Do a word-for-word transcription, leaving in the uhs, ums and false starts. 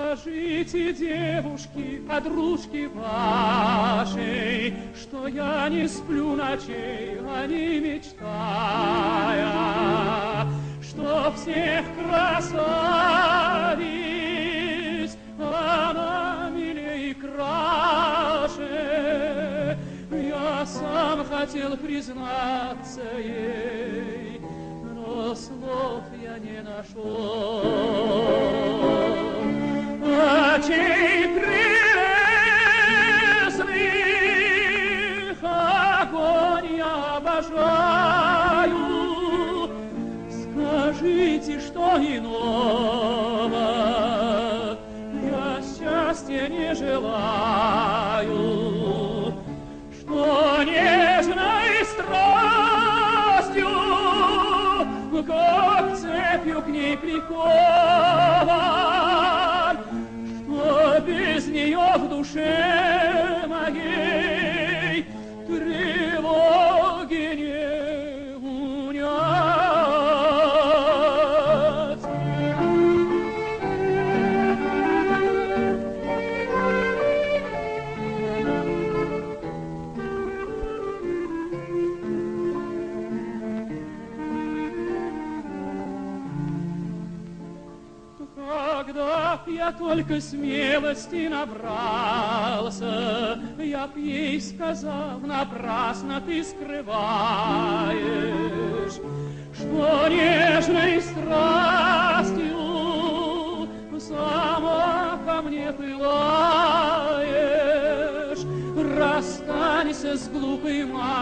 Скажите, девушки, подружки вашей, что я не сплю ночей, а не мечтая, что всех красавиц она милее и краше. Я сам хотел признаться ей, но слов я не нашел. Очей прелестных огонь я обожаю. Скажите, что иного я счастья не желаю, что нежной страстью, как цепью к ней прикован, что без нее в душе моей тревоги не унять. Когда б я только смелости набрался, я б ей сказал, напрасно ты скрываешь, что нежной страстью сама ко мне пылаешь. Расстанься с глупой матерью,